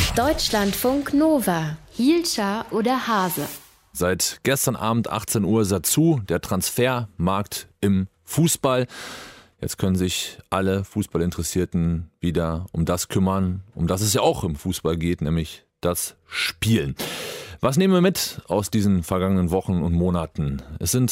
Deutschlandfunk Nova. Hielscher oder Hase? Seit gestern Abend 18 Uhr Satzu, der Transfermarkt im Fußball. Jetzt können sich alle Fußballinteressierten wieder um das kümmern, um das es ja auch im Fußball geht, nämlich das Spielen. Was nehmen wir mit aus diesen vergangenen Wochen und Monaten? Es sind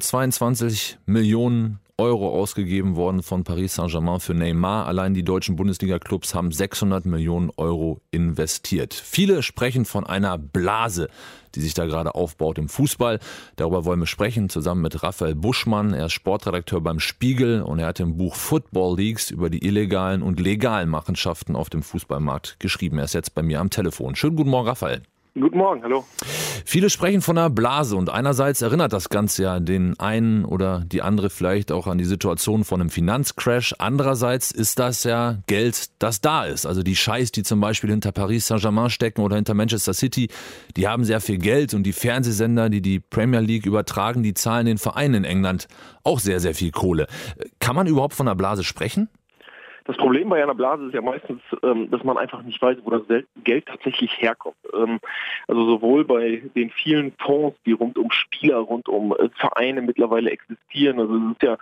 222 Millionen Euro ausgegeben worden von Paris Saint-Germain für Neymar. Allein die deutschen Bundesliga-Clubs haben 600 Millionen Euro investiert. Viele sprechen von einer Blase, die sich da gerade aufbaut im Fußball. Darüber wollen wir sprechen, zusammen mit Raphael Buschmann. Er ist Sportredakteur beim Spiegel und er hat im Buch Football Leagues über die illegalen und legalen Machenschaften auf dem Fußballmarkt geschrieben. Er ist jetzt bei mir am Telefon. Schönen guten Morgen, Raphael. Guten Morgen, hallo. Viele sprechen von einer Blase und einerseits erinnert das Ganze ja den einen oder die andere vielleicht auch an die Situation von einem Finanzcrash. Andererseits ist das ja Geld, das da ist. Also die Scheiß, die zum Beispiel hinter Paris Saint-Germain stecken oder hinter Manchester City, die haben sehr viel Geld und die Fernsehsender, die die Premier League übertragen, die zahlen den Vereinen in England auch sehr, sehr viel Kohle. Kann man überhaupt von einer Blase sprechen? Das Problem bei einer Blase ist ja meistens, dass man einfach nicht weiß, wo das Geld tatsächlich herkommt. Also sowohl bei den vielen Fonds, die rund um Spieler, rund um Vereine mittlerweile existieren. Also es ist ja,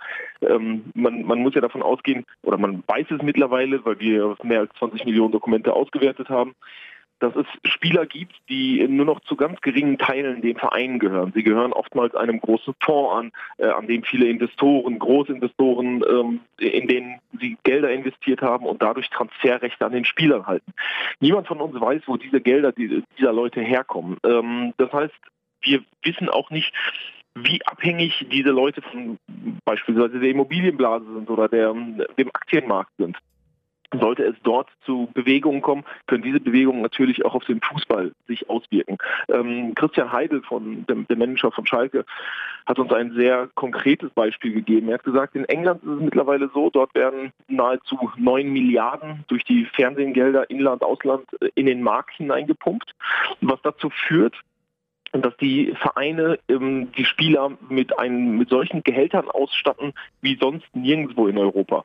man muss ja davon ausgehen, oder man weiß es mittlerweile, weil wir mehr als 20 Millionen Dokumente ausgewertet haben, dass es Spieler gibt, die nur noch zu ganz geringen Teilen dem Verein gehören. Sie gehören oftmals einem großen Fonds an dem viele Investoren, Großinvestoren, in denen sie Gelder investiert haben und dadurch Transferrechte an den Spielern halten. Niemand von uns weiß, wo diese Gelder dieser Leute herkommen. Das heißt, wir wissen auch nicht, wie abhängig diese Leute von beispielsweise der Immobilienblase sind oder dem Aktienmarkt sind. Sollte es dort zu Bewegungen kommen, können diese Bewegungen natürlich auch auf den Fußball sich auswirken. Christian Heidel, der Manager von Schalke, hat uns ein sehr konkretes Beispiel gegeben. Er hat gesagt, in England ist es mittlerweile so, dort werden nahezu 9 Milliarden durch die Fernsehgelder Inland, Ausland in den Markt hineingepumpt, was dazu führt, dass die Vereine die Spieler mit solchen Gehältern ausstatten wie sonst nirgendwo in Europa.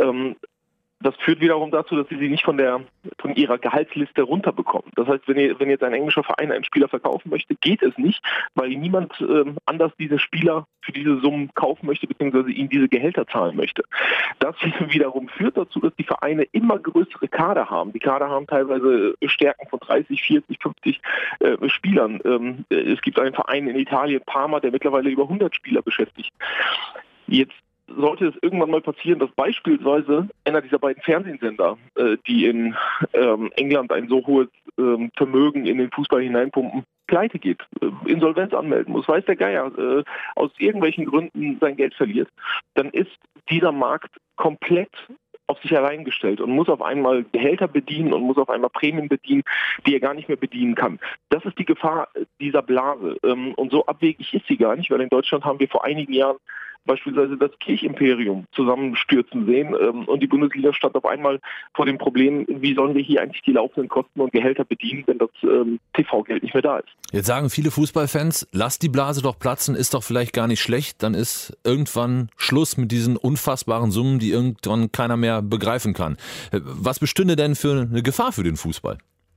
Das führt wiederum dazu, dass sie nicht von ihrer Gehaltsliste runterbekommen. Das heißt, wenn jetzt ein englischer Verein einen Spieler verkaufen möchte, geht es nicht, weil niemand anders diese Spieler für diese Summen kaufen möchte, beziehungsweise ihnen diese Gehälter zahlen möchte. Das wiederum führt dazu, dass die Vereine immer größere Kader haben. Die Kader haben teilweise Stärken von 30, 40, 50 Spielern. Es gibt einen Verein in Italien, Parma, der mittlerweile über 100 Spieler beschäftigt. Jetzt sollte es irgendwann mal passieren, dass beispielsweise einer dieser beiden Fernsehsender, die in England ein so hohes Vermögen in den Fußball hineinpumpen, pleite geht, Insolvenz anmelden muss, weiß der Geier, aus irgendwelchen Gründen sein Geld verliert, dann ist dieser Markt komplett auf sich allein gestellt und muss auf einmal Gehälter bedienen und muss auf einmal Prämien bedienen, die er gar nicht mehr bedienen kann. Das ist die Gefahr dieser Blase. Und so abwegig ist sie gar nicht, weil in Deutschland haben wir vor einigen Jahren beispielsweise das Kirchimperium zusammenstürzen sehen und die Bundesliga stand auf einmal vor dem Problem, wie sollen wir hier eigentlich die laufenden Kosten und Gehälter bedienen, wenn das TV-Geld nicht mehr da ist. Jetzt sagen viele Fußballfans, lass die Blase doch platzen, ist doch vielleicht gar nicht schlecht, dann ist irgendwann Schluss mit diesen unfassbaren Summen, die irgendwann keiner mehr begreifen kann. Was bestünde denn für eine Gefahr für den Fußball?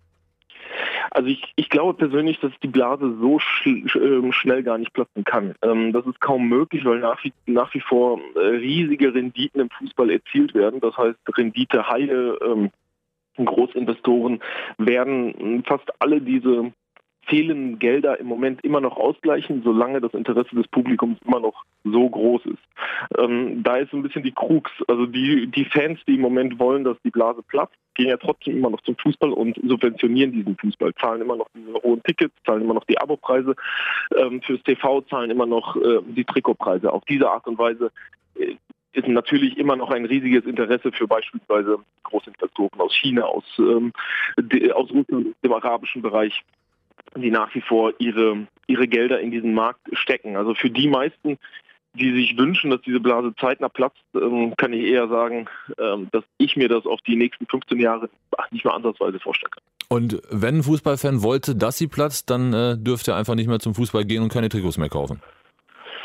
Also ich glaube persönlich, dass die Blase so schnell gar nicht platzen kann. Das ist kaum möglich, weil nach wie vor riesige Renditen im Fußball erzielt werden. Das heißt, Renditehaie, Großinvestoren werden fast alle diese fehlenden Gelder im Moment immer noch ausgleichen, solange das Interesse des Publikums immer noch so groß ist. Da ist so ein bisschen die Krux. Also die Fans, die im Moment wollen, dass die Blase platzt, gehen ja trotzdem immer noch zum Fußball und subventionieren diesen Fußball, zahlen immer noch diese hohen Tickets, zahlen immer noch die Abopreise fürs TV, zahlen immer noch die Trikotpreise. Auf diese Art und Weise ist natürlich immer noch ein riesiges Interesse für beispielsweise Großinvestoren aus China, aus Russland, dem arabischen Bereich, die nach wie vor ihre Gelder in diesen Markt stecken. Also für die meisten, die sich wünschen, dass diese Blase zeitnah platzt, kann ich eher sagen, dass ich mir das auf die nächsten 15 Jahre nicht mehr ansatzweise vorstellen kann. Und wenn ein Fußballfan wollte, dass sie platzt, dann dürfte er einfach nicht mehr zum Fußball gehen und keine Trikots mehr kaufen.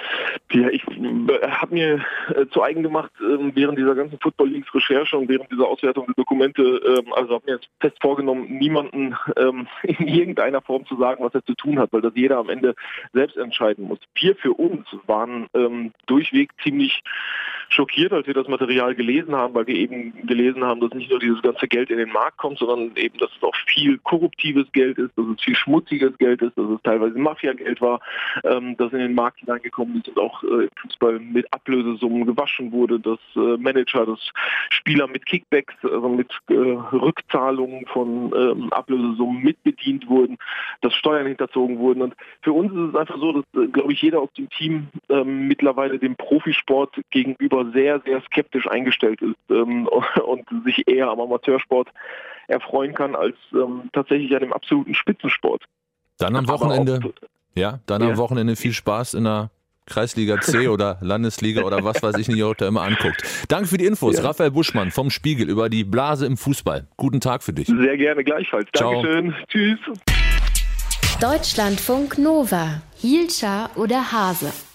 Ja, ich habe mir zu eigen gemacht, während dieser ganzen Football Leagues Recherche und während dieser Auswertung der Dokumente, also habe mir jetzt fest vorgenommen, niemanden in irgendeiner Form zu sagen, was er zu tun hat, weil das jeder am Ende selbst entscheiden muss. Wir für uns waren durchweg ziemlich schockiert, als wir das Material gelesen haben, weil wir eben gelesen haben, dass nicht nur dieses ganze Geld in den Markt kommt, sondern eben, dass es auch viel korruptives Geld ist, dass es viel schmutziges Geld ist, dass es teilweise Mafiageld war, das in den Markt hineingekommen ist und auch im Fußball mit Ablösesummen gewaschen wurde, dass Manager, dass Spieler mit Kickbacks, also mit Rückzahlungen von Ablösesummen mitbedient wurden, dass Steuern hinterzogen wurden. Und für uns ist es einfach so, dass, glaube ich, jeder aus dem Team mittlerweile dem Profisport gegenüber sehr, sehr skeptisch eingestellt ist und sich eher am Amateursport erfreuen kann als tatsächlich an dem absoluten Spitzensport. Dann am Wochenende, am Wochenende viel Spaß in der Kreisliga C oder Landesliga oder was weiß ich nicht, auch da immer anguckt. Danke für die Infos, ja. Raphael Buschmann vom Spiegel über die Blase im Fußball. Guten Tag für dich. Sehr gerne, gleichfalls. Ciao. Dankeschön. Tschüss. Deutschlandfunk Nova. Hielscher oder Hase?